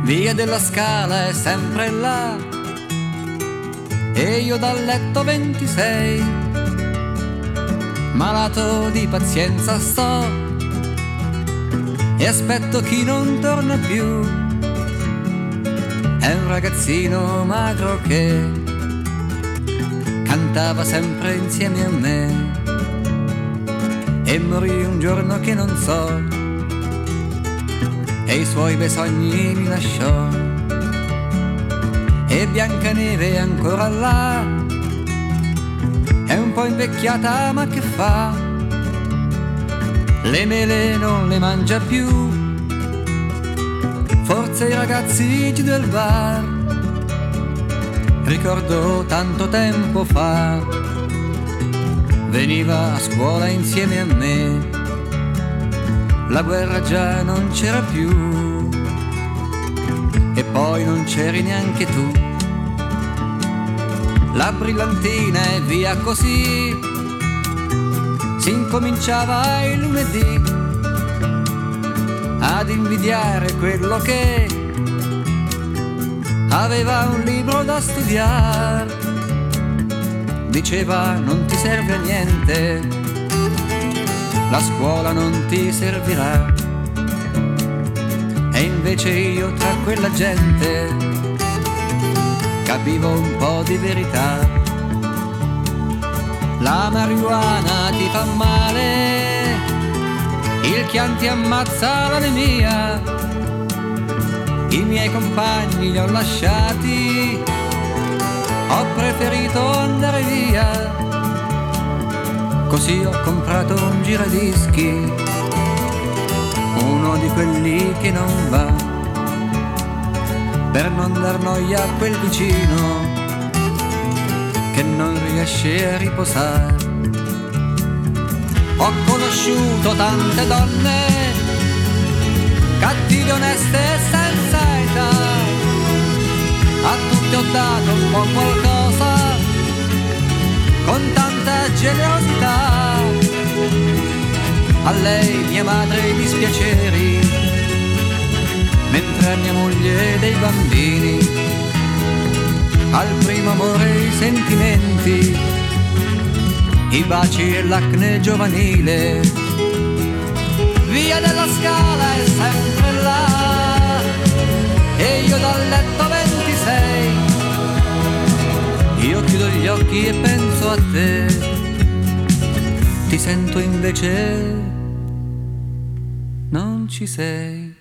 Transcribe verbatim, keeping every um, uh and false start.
Via della Scala è sempre là e io dal letto ventisei, malato di pazienza sto e aspetto chi non torna più. È un ragazzino magro che cantava sempre insieme a me e morì un giorno che non so e i suoi bei sogni mi lasciò. E Biancaneve è ancora là, è un po' invecchiata ma che fa, le mele non le mangia più, forse i ragazzi giù del bar. Ricordo tanto tempo fa, veniva a scuola insieme a me, la guerra già non c'era più e poi non c'eri neanche tu. La brillantina e via così, si incominciava il lunedì ad invidiare quello che aveva un libro da studiare. Diceva non ti serve a niente, la scuola non ti servirà. E invece io tra quella gente capivo un po' di verità. La marijuana ti fa male, il Chianti ammazza l'anemia, i miei compagni li ho lasciati, ho preferito andare via. Così ho comprato un giradischi, uno di quelli che non va, per non dar noia a quel vicino che non riesce a riposare. Ho conosciuto tante donne, cattive, oneste e senza età, a tutte ho dato un po' qualcosa, con tanta generosità. A lei mia madre i dispiaceri, mentre a mia moglie dei bambini, al primo amore i sentimenti, i baci e l'acne giovanile. Via della Scala è sempre là e io dal letto ventisei, io chiudo gli occhi e penso a te, ti sento invece non ci sei.